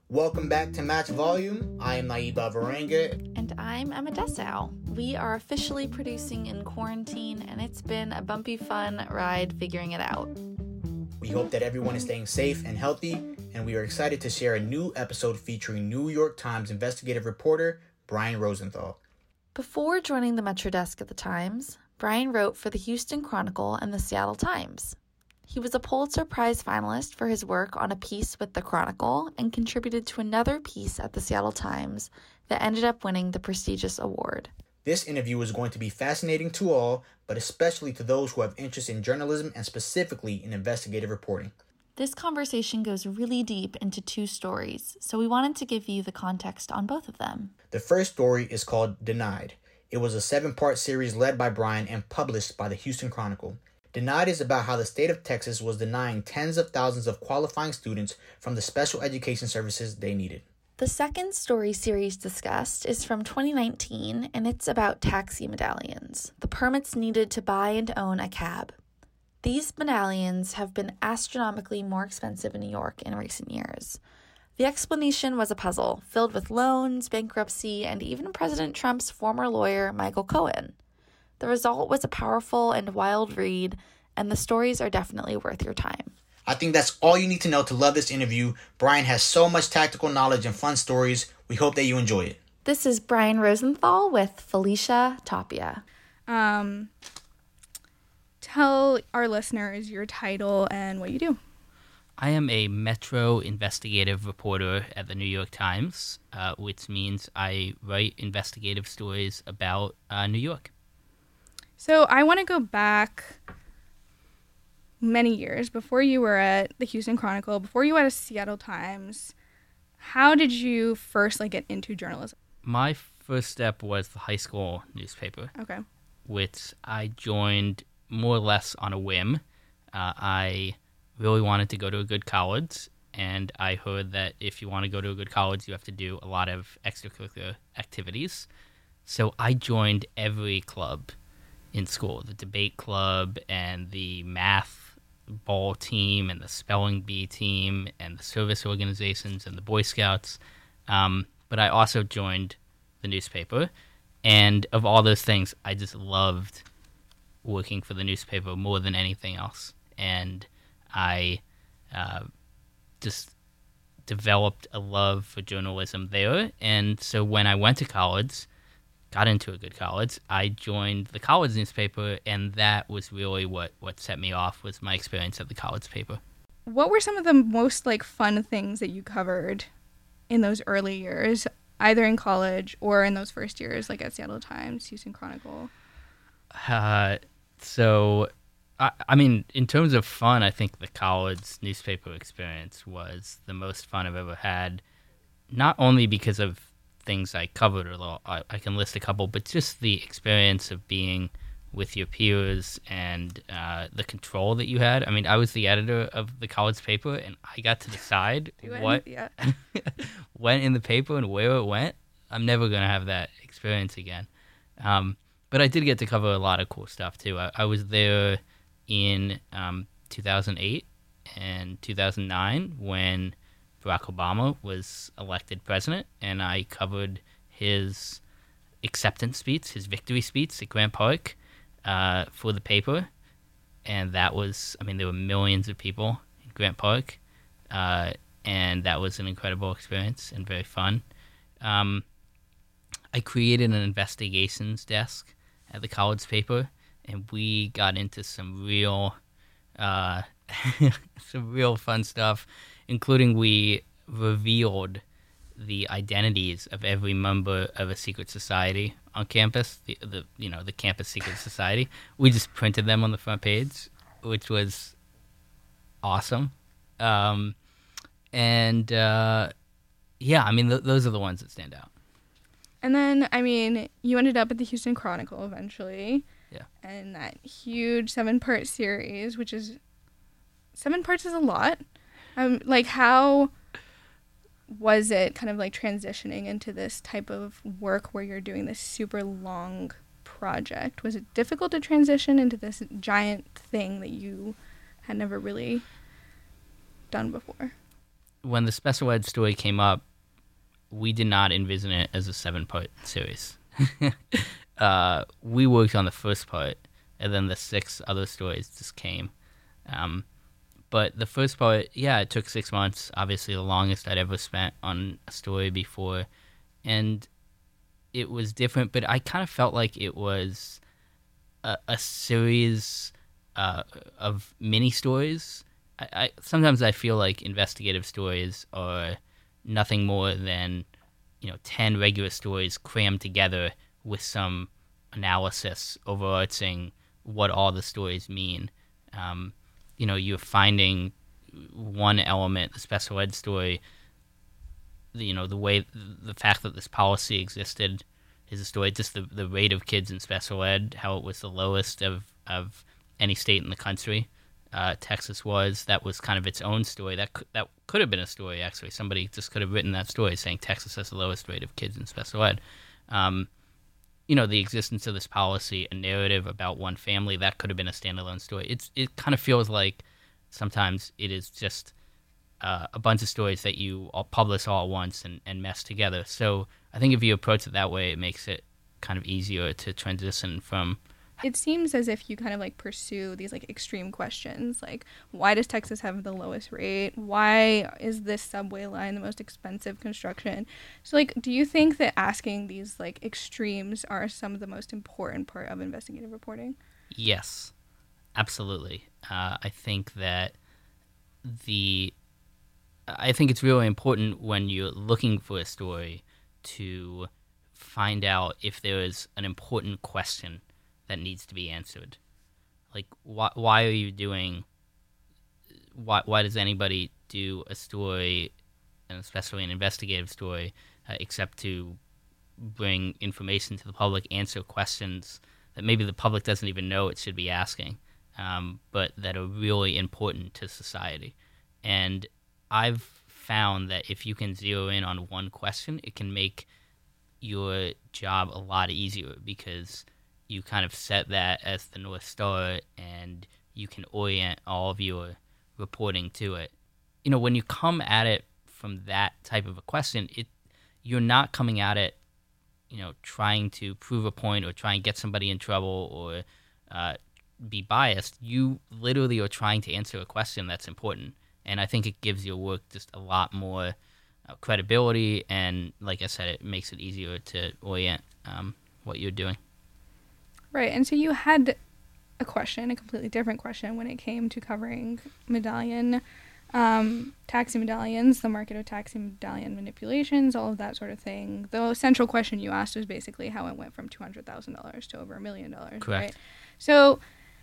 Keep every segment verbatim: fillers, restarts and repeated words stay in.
Welcome back to Match Volume. I am Naiba Varanga. And I'm Emma Dessau. We are officially producing in quarantine, and it's been a bumpy, fun ride figuring it out. We hope that everyone is staying safe and healthy, and we are excited to share a new episode featuring New York Times investigative reporter Brian Rosenthal. Before joining the Metro desk at the Times, Brian wrote for the Houston Chronicle and the Seattle Times. He was a Pulitzer Prize finalist for his work on a piece with the Chronicle and contributed to another piece at the Seattle Times that ended up winning the prestigious award. This interview is going to be fascinating to all, but especially to those who have interest in journalism and specifically in investigative reporting. This conversation goes really deep into two stories, so we wanted to give you the context on both of them. The first story is called Denied. It was a seven-part series led by Brian and published by the Houston Chronicle. Denied is about how the state of Texas was denying tens of thousands of qualifying students from the special education services they needed. The second story series discussed is from twenty nineteen, and it's about taxi medallions, the permits needed to buy and own a cab. These medallions have been astronomically more expensive in New York in recent years. The explanation was a puzzle, filled with loans, bankruptcy, and even President Trump's former lawyer, Michael Cohen. The result was a powerful and wild read, and the stories are definitely worth your time. I think that's all you need to know to love this interview. Brian has so much tactical knowledge and fun stories. We hope that you enjoy it. This is Brian Rosenthal with Felicia Tapia. Um, tell our listeners your title and what you do. I am a Metro investigative reporter at the New York Times, uh, which means I write investigative stories about uh, New York. So I want to go back many years before you were at the Houston Chronicle, before you were at the Seattle Times. How did you first like get into journalism? My first step was the high school newspaper, Okay. which I joined more or less on a whim. Uh, I really wanted to go to a good college, and I heard that if you want to go to a good college, you have to do a lot of extracurricular activities. So I joined every club in school, the debate club and the math ball team and the spelling bee team and the service organizations and the Boy Scouts. Um, but I also joined the newspaper. And of all those things, I just loved working for the newspaper more than anything else. And I uh, just developed a love for journalism there. And so when I went to college, got into a good college, I joined the college newspaper, and that was really what, what set me off, was my experience at the college paper. What were some of the most like fun things that you covered in those early years, either in college or in those first years, like at Seattle Times, Houston Chronicle? Uh, so, I, I mean, in terms of fun, I think the college newspaper experience was the most fun I've ever had, not only because of things I covered, or I, I can list a couple, but just the experience of being with your peers and uh, the control that you had. I mean, I was the editor of the college paper, and I got to decide what Yeah. went in the paper and where it went. I'm never going to have that experience again. Um, but I did get to cover a lot of cool stuff, too. I, I was there in um, two thousand eight and two thousand nine when Barack Obama was elected president, and I covered his acceptance speech, his victory speech at Grant Park uh, for the paper. And that was, I mean, there were millions of people in Grant Park, uh, and that was an incredible experience and very fun. Um, I created an investigations desk at the college paper, and we got into some real, uh, some real fun stuff, including we revealed the identities of every member of a secret society on campus, the, the you know, the campus secret society. We just printed them on the front page, which was awesome. Um, and, uh, yeah, I mean, th- those are the ones that stand out. And then, I mean, you ended up at the Houston Chronicle eventually. Yeah. And that huge seven-part series, which is, seven parts is a lot. Um, like, how was it kind of like transitioning into this type of work where you're doing this super long project? Was it difficult to transition into this giant thing that you had never really done before? when the special ed story came up, we did not envision it as a seven-part series. uh, we worked on the first part, and then the six other stories just came. Um, but the first part, yeah, it took six months, obviously the longest I'd ever spent on a story before. And it was different, but I kind of felt like it was a, a series uh, of mini stories. I, I sometimes I feel like investigative stories are nothing more than, you know, ten regular stories crammed together with some analysis overarching what all the stories mean. Um, you know, you're finding one element, the special ed story, you know, the way, the fact that this policy existed is a story, just the, the rate of kids in special ed, how it was the lowest of, of any state in the country. Uh, Texas was, that was kind of its own story. That could, that could have been a story, actually. Somebody just could have written that story saying Texas has the lowest rate of kids in special ed. Um, you know, the existence of this policy, a narrative about one family, that could have been a standalone story. It's It kind of feels like sometimes it is just uh, a bunch of stories that you all publish all at once and, and mesh together. So I think if you approach it that way, it makes it kind of easier to transition from... It seems as if you kind of like pursue these like extreme questions, like why does Texas have the lowest rate? Why is this subway line the most expensive construction? So like, do you think that asking these like extremes are some of the most important part of investigative reporting? Yes, absolutely. Uh, I think that the, I think it's really important when you're looking for a story to find out if there is an important question that needs to be answered. Like, why why are you doing, why why does anybody do a story, and especially an investigative story, uh, except to bring information to the public, answer questions that maybe the public doesn't even know it should be asking, um, but that are really important to society. And I've found that if you can zero in on one question, it can make your job a lot easier, because you kind of set that as the North Star and you can orient all of your reporting to it. You know, when you come at it from that type of a question, it you're not coming at it, you know, trying to prove a point or try and get somebody in trouble or uh, be biased. You literally are trying to answer a question that's important. And I think it gives your work just a lot more uh, credibility. And like I said, it makes it easier to orient um, what you're doing. Right, and so you had a question, a completely different question when it came to covering medallion, um, taxi medallions, the market of taxi medallion manipulations, all of that sort of thing. The central question you asked was basically how it went from two hundred thousand dollars to over a million dollars, Correct. Right? So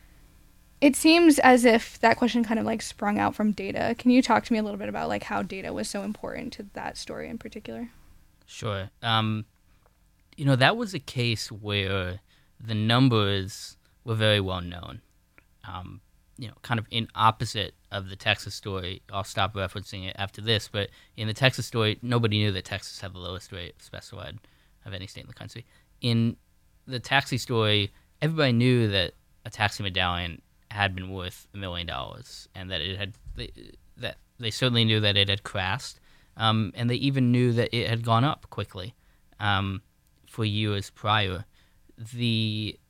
it seems as if that question kind of like sprung out from data. Can you talk to me a little bit about like how data was so important to that story in particular? Sure. Um, you know, that was a case where the numbers were very well known. Um, you know, kind of in opposite of the Texas story. I'll stop referencing it after this, but in the Texas story, nobody knew that Texas had the lowest rate of special ed of any state in the country. In the taxi story, everybody knew that a taxi medallion had been worth a million dollars, and that it had they, that they certainly knew that it had crashed, um, and they even knew that it had gone up quickly um, for years prior. The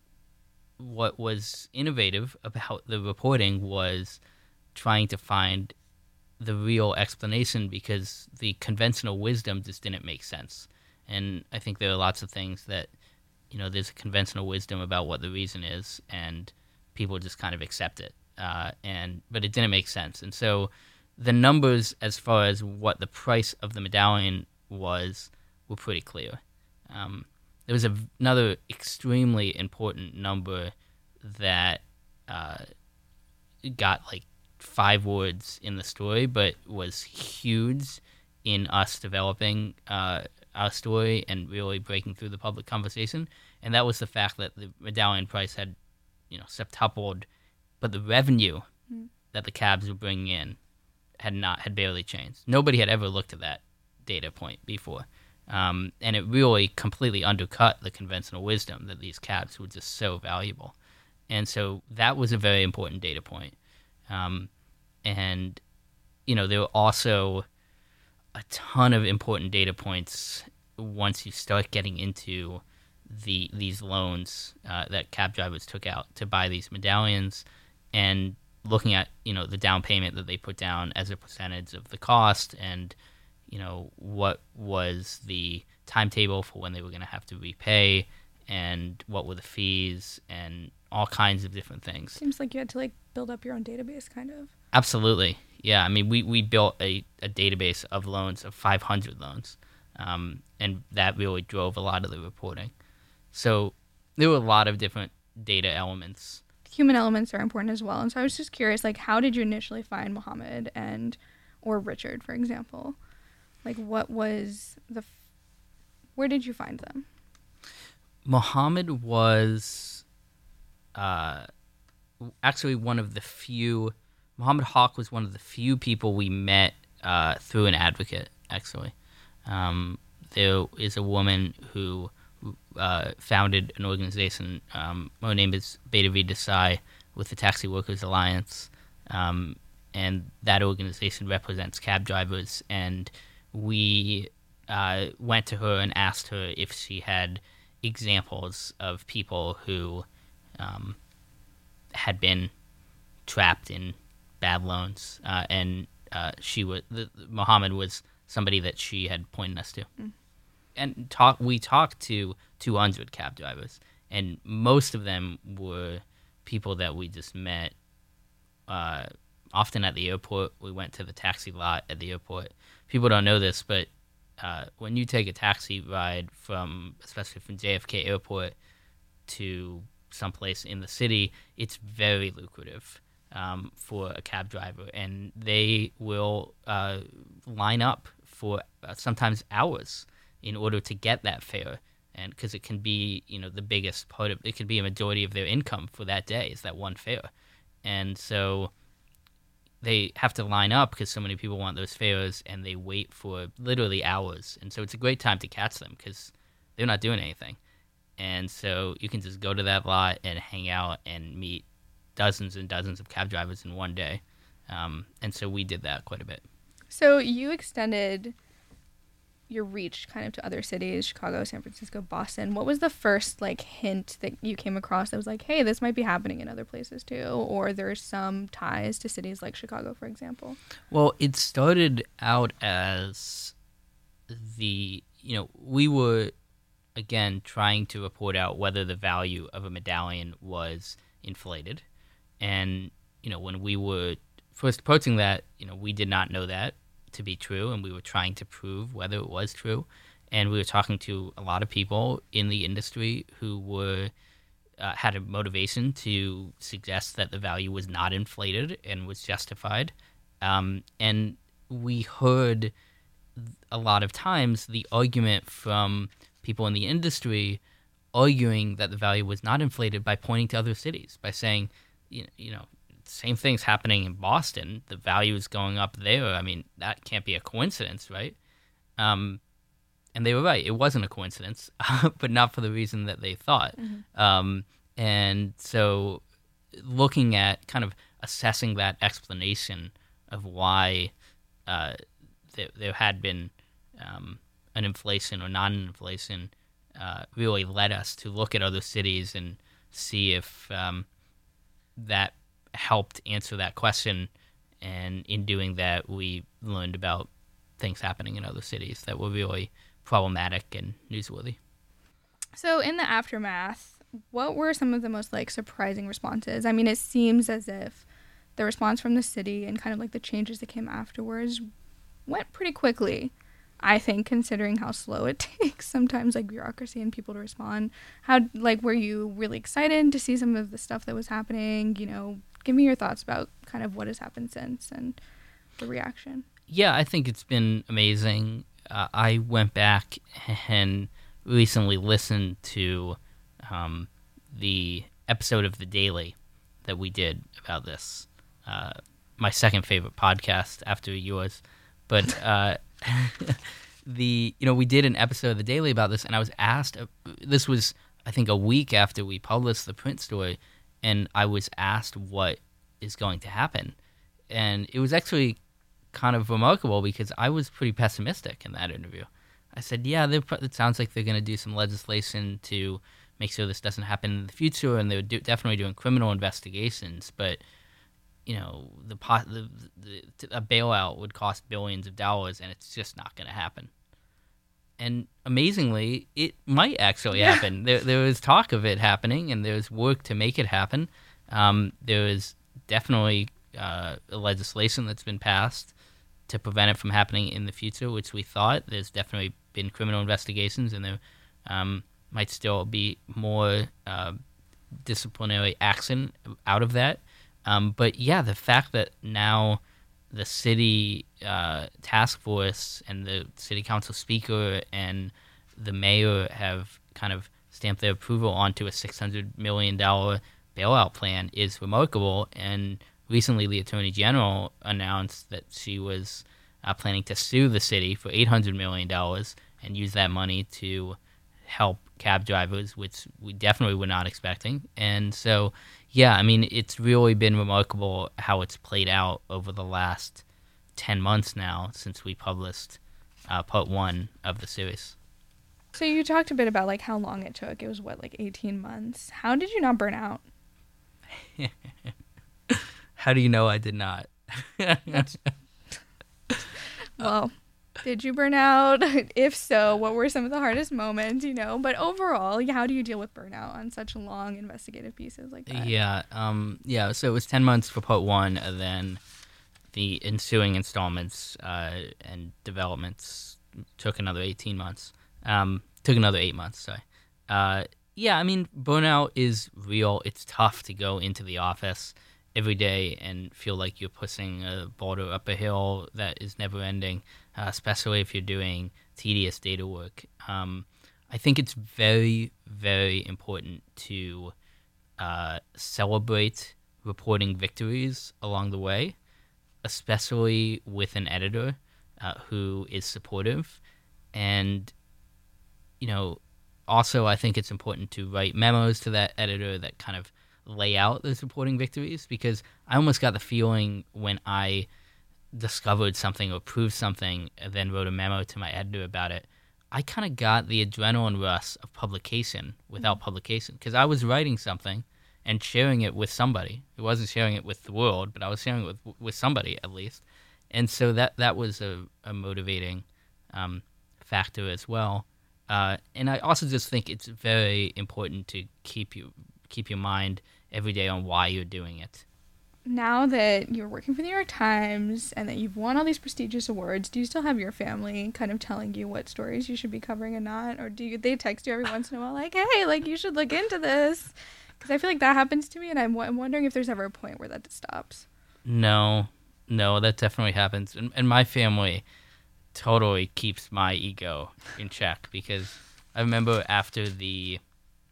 what was innovative about the reporting was trying to find the real explanation, because the conventional wisdom just didn't make sense. And I think there are lots of things that, you know, there's a conventional wisdom about what the reason is, and people just kind of accept it. Uh, and but it didn't make sense. And so the numbers as far as what the price of the medallion was were pretty clear. Um, There was a, another extremely important number that uh, got like five words in the story, but was huge in us developing uh, our story and really breaking through the public conversation. And that was the fact that the medallion price had, you know, septupled, but the revenue mm. that the cabs were bringing in had not had barely changed. Nobody had ever looked at that data point before. Um, and it really completely undercut the conventional wisdom that these cabs were just so valuable. And so that was a very important data point. Um, and you know, there were also a ton of important data points once you start getting into the these loans uh, that cab drivers took out to buy these medallions, and looking at, you know, the down payment that they put down as a percentage of the cost, and, you know, what was the timetable for when they were going to have to repay, and what were the fees, and all kinds of different things. Seems like you had to like build up your own database, kind of. Absolutely. Yeah. I mean, we, we built a, a database of loans, of five hundred loans, um, and that really drove a lot of the reporting. So there were a lot of different data elements. Human elements are important as well. And so I was just curious, like, how did you initially find Mohammed and, or Richard, for example? Like, what was the, f- where did you find them? Mohammed was uh, actually one of the few, Mohammed Haq was one of the few people we met uh, through an advocate, actually. Um, there is a woman who uh, founded an organization, um, her name is Beta V Desai, with the Taxi Workers Alliance, um, and that organization represents cab drivers, and we uh, went to her and asked her if she had examples of people who um, had been trapped in bad loans, uh, and uh, she was the, Mohammed was somebody that she had pointed us to. Mm. And talk, we talked to two hundred cab drivers, and most of them were people that we just met uh, often at the airport. We went to the taxi lot at the airport. People don't know this, but uh, when you take a taxi ride from, especially from J F K Airport to someplace in the city, it's very lucrative um, for a cab driver, and they will uh, line up for uh, sometimes hours in order to get that fare, and because it can be, you know, the biggest part of it, can be a majority of their income for that day is that one fare, and so they have to line up because so many people want those fares, and they wait for literally hours, and so it's a great time to catch them because they're not doing anything, and so you can just go to that lot and hang out and meet dozens and dozens of cab drivers in one day, um, and so we did that quite a bit. So you extended your reach kind of to other cities, Chicago, San Francisco, Boston. What was the first like hint that you came across that was like, hey, this might be happening in other places too, or there's some ties to cities like Chicago, for example? Well, it started out as the, you know, we were, again, trying to report out whether the value of a medallion was inflated. And, you know, when we were first approaching that, you know, we did not know that to be true, and we were trying to prove whether it was true, and we were talking to a lot of people in the industry who were uh, had a motivation to suggest that the value was not inflated and was justified, um, and we heard a lot of times the argument from people in the industry arguing that the value was not inflated by pointing to other cities, by saying, you know, you know same thing's happening in Boston. The value is going up there. I mean, that can't be a coincidence, right? Um, and they were right. It wasn't a coincidence, but not for the reason that they thought. Mm-hmm. Um, and so looking at kind of assessing that explanation of why uh, there, there had been um, an inflation or not an inflation uh, really led us to look at other cities and see if um, that helped answer that question, and in doing that we learned about things happening in other cities that were really problematic and newsworthy. So in the aftermath, what were some of the most like surprising responses? I mean, it seems as if the response from the city and kind of like the changes that came afterwards went pretty quickly, I think, considering how slow it takes sometimes, like bureaucracy and people to respond. How, like, were you really excited to see some of the stuff that was happening? You know, give me your thoughts about kind of what has happened since and the reaction. Yeah, I think it's been amazing. Uh, I went back and recently listened to um, the episode of The Daily that we did about this. Uh, my second favorite podcast after yours. But uh, the you know we did an episode of The Daily about this, and I was asked, uh, this was, I think, a week after we published the print story, and I was asked what is going to happen. And it was actually kind of remarkable because I was pretty pessimistic in that interview. I said, yeah, they're pro- it sounds like they're going to do some legislation to make sure this doesn't happen in the future, and they're do- definitely doing criminal investigations. But, you know, the, po- the, the a bailout would cost billions of dollars, and it's just not going to happen. And amazingly, it might actually Yeah. happen. There, there was talk of it happening, and there's work to make it happen. Um, there is definitely uh, legislation that's been passed to prevent it from happening in the future, which we thought. There's definitely been criminal investigations, and there um, might still be more uh, disciplinary action out of that. Um, but yeah, the fact that now the city uh, task force and the city council speaker and the mayor have kind of stamped their approval onto a six hundred million dollars bailout plan is remarkable. And recently the attorney general announced that she was uh, planning to sue the city for eight hundred million dollars and use that money to help cab drivers, which we definitely were not expecting. And so, yeah, I mean, it's really been remarkable how it's played out over the last ten months now since we published uh, part one of the series. So you talked a bit about like how long it took. It was what, like eighteen months. How did you not burn out? How do you know I did not? Well, did you burn out? If so, what were some of the hardest moments, you know? But overall, how do you deal with burnout on such long investigative pieces like that? Yeah, um, yeah. So it was ten months for part one, and then the ensuing installments uh, and developments took another eighteen months. Um, took another eight months. Sorry. Uh, yeah, I mean, burnout is real. It's tough to go into the office every day and feel like you're pushing a boulder up a hill that is never ending, uh, especially if you're doing tedious data work. Um, I think it's very, very important to uh, celebrate reporting victories along the way, especially with an editor uh, who is supportive. And, you know, also I think it's important to write memos to that editor that kind of lay out those reporting victories, because I almost got the feeling when I discovered something or proved something and then wrote a memo to my editor about it, I kind of got the adrenaline rush of publication without mm-hmm. publication, because I was writing something and sharing it with somebody. It wasn't sharing it with the world, but I was sharing it with with somebody at least. And so that, that was a, a motivating um, factor as well. Uh, and I also just think it's very important to keep you keep your mind every day on why you're doing it. Now that you're working for the New York Times and that you've won all these prestigious awards, do you still have your family kind of telling you what stories you should be covering and not? Or do you, they text you every once in a while like, hey, like you should look into this? Because I feel like that happens to me, and I'm, I'm wondering if there's ever a point where that stops. No, no, that definitely happens. And, and my family totally keeps my ego in check, because I remember after the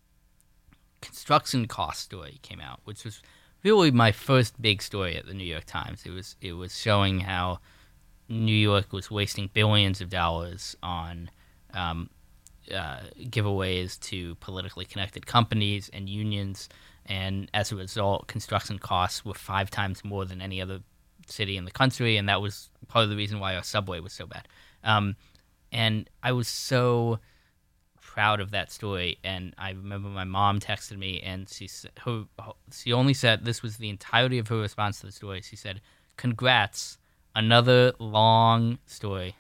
construction cost story came out, which was really my first big story at the New York Times. It was it was showing how New York was wasting billions of dollars on um, uh, giveaways to politically connected companies and unions, and as a result, construction costs were five times more than any other city in the country, and that was part of the reason why our subway was so bad. Um, and I was so proud of that story, and I remember my mom texted me, and she her, she only said, this was the entirety of her response to the story, she said, "Congrats, another long story."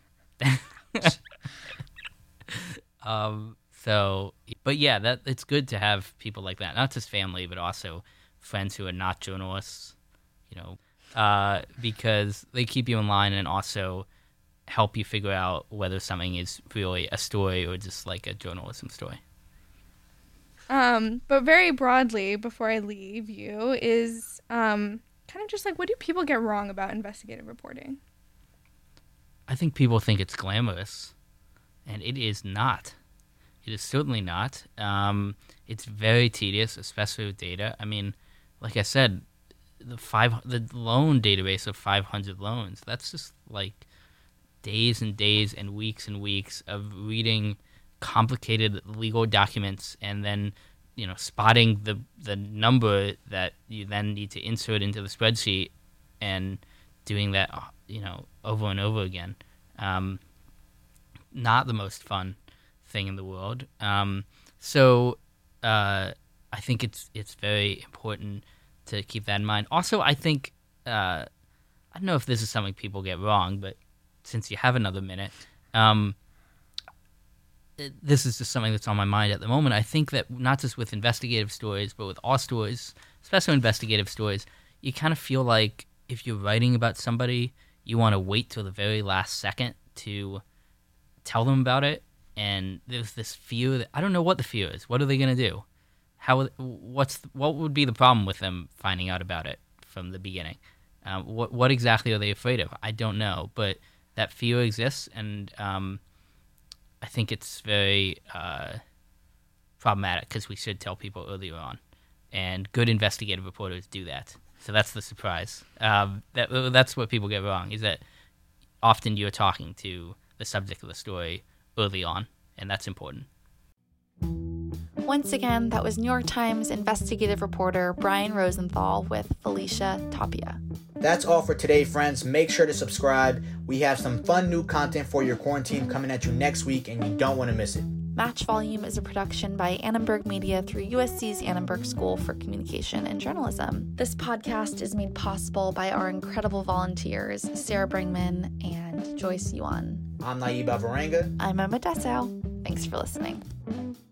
um, so, but yeah, that it's good to have people like that, not just family, but also friends who are not journalists, you know, uh, because they keep you in line and also help you figure out whether something is really a story or just like a journalism story. Um, but very broadly, before I leave you, is um, kind of just like, what do people get wrong about investigative reporting? I think people think it's glamorous, and it is not. It is certainly not. Um, it's very tedious, especially with data. I mean, like I said, the five the loan database of five hundred loans, that's just like days and days and weeks and weeks of reading complicated legal documents and then, you know, spotting the the number that you then need to insert into the spreadsheet and doing that you know, over and over again. Um, not the most fun thing in the world. Um, so uh, I think it's it's very important to keep that in mind. Also, I think, uh, I don't know if this is something people get wrong, but since you have another minute, um, it, this is just something that's on my mind at the moment. I think that not just with investigative stories, but with all stories, especially investigative stories, you kind of feel like if you're writing about somebody, you want to wait till the very last second to tell them about it. And there's this fear that I don't know what the fear is. What are they going to do? How? What's what would be the problem with them finding out about it from the beginning? Um, what what exactly are they afraid of? I don't know, but that fear exists, and um, I think it's very uh, problematic because we should tell people earlier on, and good investigative reporters do that. So that's the surprise. Um, that that's what people get wrong, is that often you're talking to the subject of the story early on, and that's important. Once again, that was New York Times investigative reporter Brian Rosenthal with Felicia Tapia. That's all for today, friends. Make sure to subscribe. We have some fun new content for your quarantine coming at you next week, and you don't want to miss it. Match Volume is a production by Annenberg Media through U S C's Annenberg School for Communication and Journalism. This podcast is made possible by our incredible volunteers, Sarah Bringman and Joyce Yuan. I'm Naiba Varanga. I'm Emma Dessau. Thanks for listening.